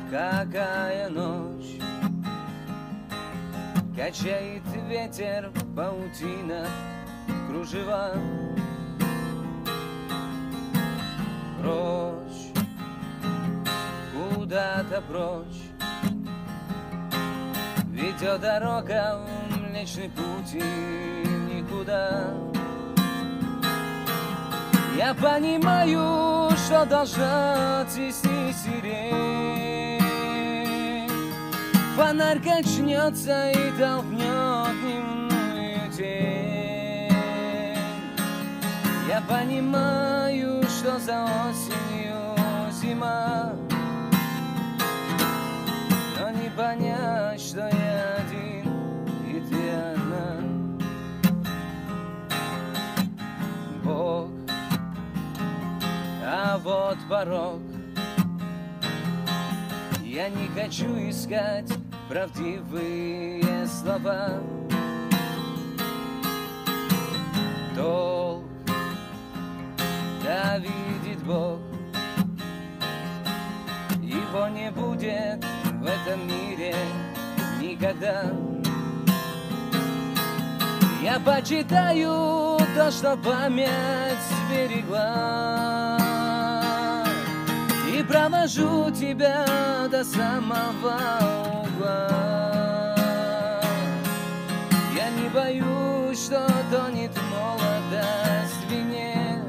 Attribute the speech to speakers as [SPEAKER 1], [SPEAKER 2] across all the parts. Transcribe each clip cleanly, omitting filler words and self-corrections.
[SPEAKER 1] Какая ночь, качает ветер, паутина, кружева. Прочь, куда-то прочь, ведет дорога в Млечный Путь и никуда. Я понимаю, что должна цвести сирень. Фонарь качнется и толкнет дневную тень. Я понимаю, что за осенью зима, но не понять, что я один и ты одна. Бог, а вот порог. Я не хочу искать правдивые слова. Долг, да видит Бог, его не будет в этом мире никогда. Я почитаю то, что память сберегла, и провожу тебя до самого угла. Я не боюсь, что тонет молодость в вине.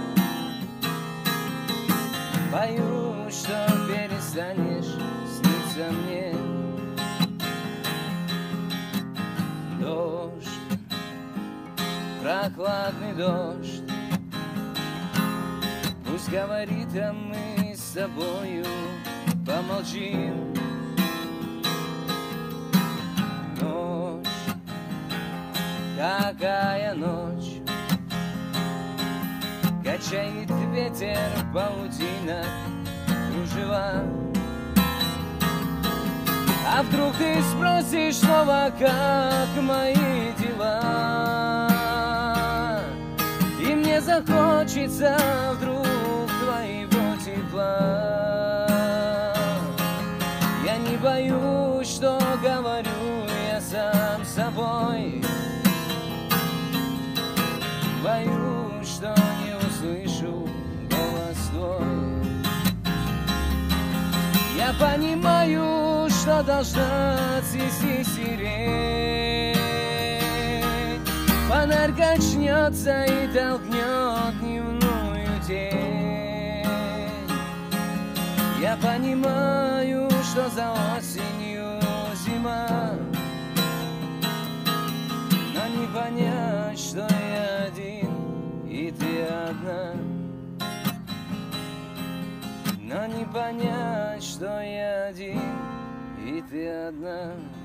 [SPEAKER 1] Боюсь, что перестанешь сниться мне. Дождь, прохладный дождь, пусть говорит, а мы с тобою помолчим. Ночь, какая ночь, качает ветер, паутина, кружева. А вдруг ты спросишь снова, как мои дела, и мне захочется вдруг твоего тепла. Я не боюсь, что говорю я сам с собой. Боюсь, что не услышу голос твой. Я понимаю, что должна цвести сирень. Фонарь качнется и толкнет дневную тень. Я понимаю, что за осенью зима, но не понять, что я один и ты одна. Но не понять, что я один и ты одна.